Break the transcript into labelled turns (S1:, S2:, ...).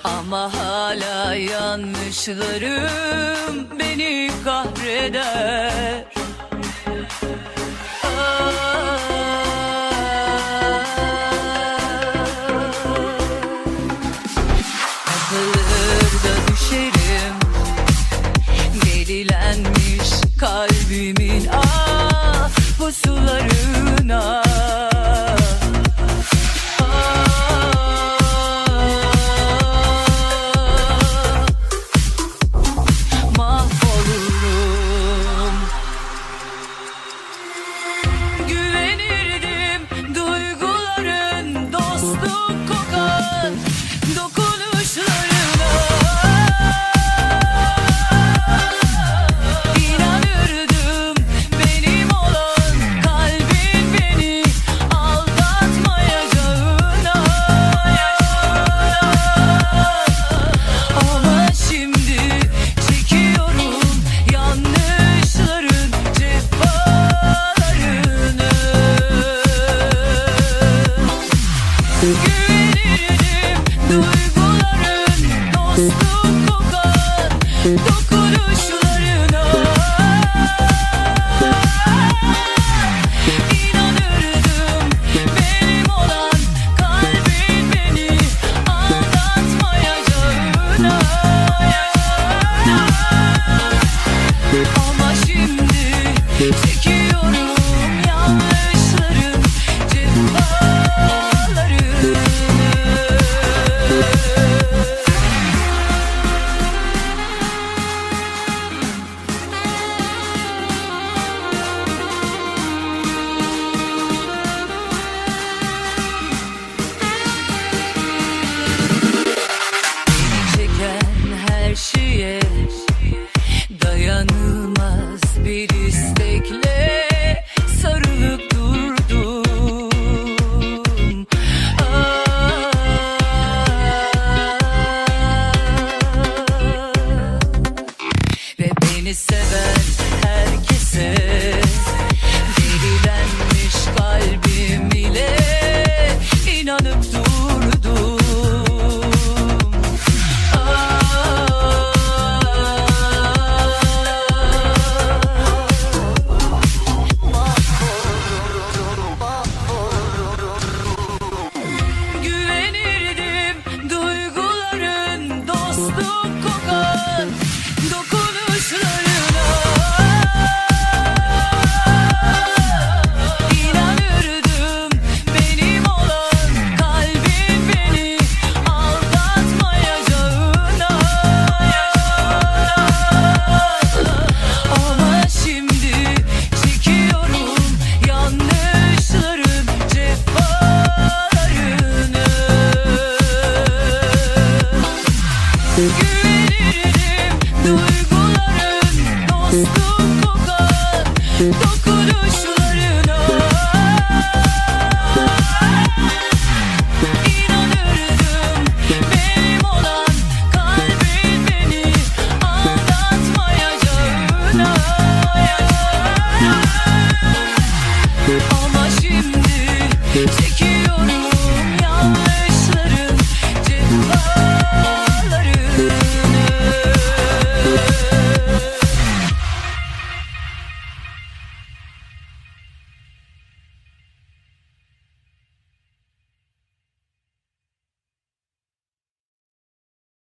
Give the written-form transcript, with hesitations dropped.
S1: Ama hala yanlışlarım beni kahreder. Takılır da düşerim delilenmiş kalbimin pusularına. Mahvolurum. Güvenirdim duyguların dostluk kokan dokunuşlarına. İnanırdım benim olan kalbin beni aldatmayacağına. Ama şimdi çekiyorum yanlışların cefalarını. Güvenirdim duyguların dostluk kokan dokunuşlarına. İnanırdım benim olan kalbin beni aldatmayacağına. Ama şimdi çekiyorum yanlışların cefalarını. Çeken her şeye dayanılmaz bir istekle sarılıp durdum. Ve beni seven herkese delilenmiş kalbim ile inanıp durdum. Güvenirdim duyguların dostluk kokan dokunuşlarına. İnanırdım benim olan kalbin beni aldatmayacağına. Ama şimdi çekiyorum yanlışların cefalarını.